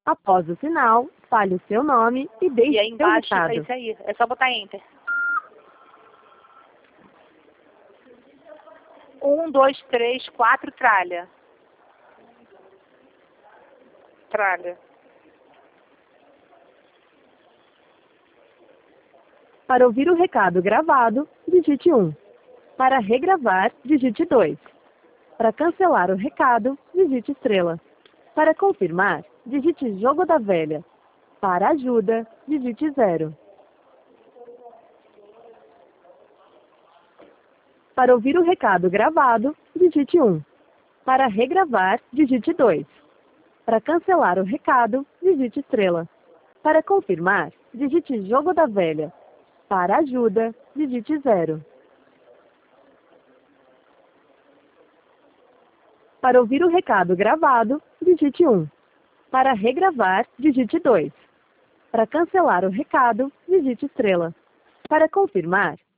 Após o sinal, fale o seu nome e deixe E aí seu embaixo é recado. isso aí. É só botar Enter. 1, 2, 3, 4, tralha. Tralha. Para ouvir o recado gravado, digite 1. Para regravar, digite 2. Para cancelar o recado, digite estrela. Para confirmar, digite jogo da velha. Para ajuda, digite 0. Para ouvir o recado gravado, digite 1. Para regravar, digite 2. Para cancelar o recado, digite estrela. Para confirmar, digite jogo da velha. Para ajuda, digite 0. Para ouvir o recado gravado, digite 1. Para regravar, digite 2. Para cancelar o recado, digite estrela. Para confirmar,